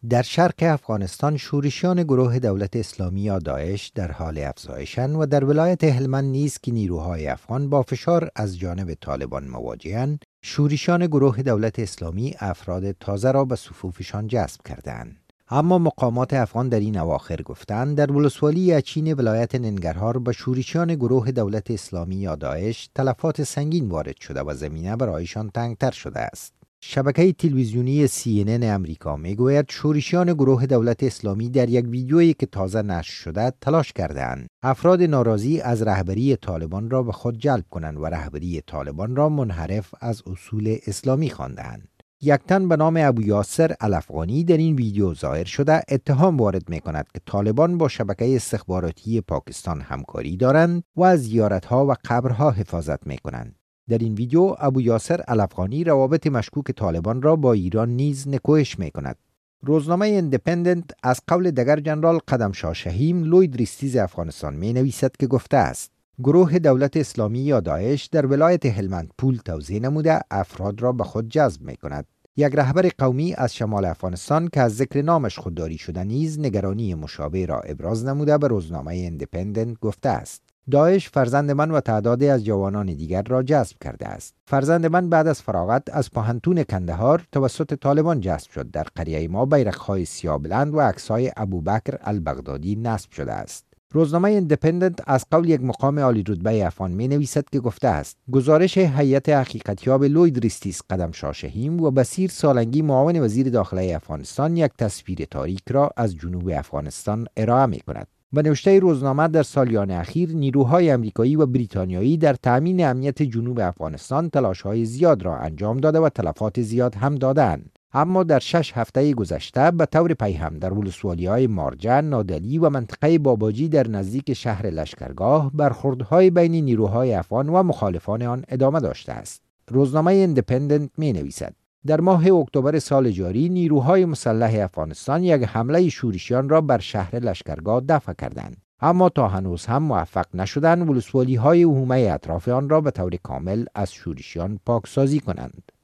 در شرق افغانستان شورشیان گروه دولت اسلامی یا داعش در حال افزایشند و در ولایت هلمند نیز که نیروهای افغان با فشار از جانب طالبان مواجهند، شورشیان گروه دولت اسلامی افراد تازه را به صفوفشان جذب کردند. اما مقامات افغان در این اواخر گفتند در ولسوالی اچین ولایت ننگرهار به شورشیان گروه دولت اسلامی یا داعش تلفات سنگین وارد شده و زمینه برایشان تنگتر شده است. شبکه تلویزیونی CNN امریکا میگوید شورشیان گروه دولت اسلامی در یک ویدیویی که تازه نشر شده تلاش کردند افراد ناراضی از رهبری طالبان را به خود جلب کنند و رهبری طالبان را منحرف از اصول اسلامی خواندند. یک تن به نام ابو یاسر الافغانی در این ویدیو ظاهر شده اتهام وارد می کند که طالبان با شبکه استخباراتی پاکستان همکاری دارند و از زیارتها و قبرها حفاظت می کنند. در این ویدیو ابو یاسر الافغانی روابط مشکوک طالبان را با ایران نیز نکوهش می کند. روزنامه ایندیپندنت از قول دگر جنرال قدمشاه شهیم لوید ریستیز افغانستان می نویسد که گفته است گروه دولت اسلامی یا داعش در ولایت هلمند پول توزیع نموده افراد را به خود جذب می کند. یک رهبر قومی از شمال افغانستان که از ذکر نامش خودداری شده نیز نگرانی مشابه را ابراز نموده به روزنامه ایندیپندنت گفته است داعش فرزند من و تعدادی از جوانان دیگر را جذب کرده است. فرزند من بعد از فراغت از پاهنتون کندهار توسط طالبان جذب شد. در قریه ما بیرق‌های سیاه بلند و عکس‌های ابوبکر البغدادی نصب شده است. روزنامه ایندیپندنت از قول یک مقام عالی رتبه افغان می نویسد که گفته است گزارش هیئت حقیقتیاب لوید ریستیز قدمشاه شهیم و بصیر سالنگی معاون وزیر داخله افغانستان یک تصویر تاریک را از جنوب افغانستان ارائه می کند. به نوشته روزنامه در سالیان اخیر نیروهای امریکایی و بریتانیایی در تأمین امنیت جنوب افغانستان تلاش‌های زیاد را انجام داده و تلفات زیاد هم دادند. اما در 6 هفته گذشته به طور پیهم در ولسوالی‌های مارجه، نادلی و منطقه باباجی در نزدیک شهر لشکرگاه برخوردهای بین نیروهای افغان و مخالفان آن ادامه داشته است. روزنامه ایندیپندنت می‌نویسد در ماه اکتبر سال جاری نیروهای مسلح افغانستان یک حمله شورشیان را بر شهر لشکرگاه دفع کردند، اما تا هنوز هم موفق نشدند ولسوالی‌های عمومی اطراف آن را به طور کامل از شورشیان پاکسازی کنند.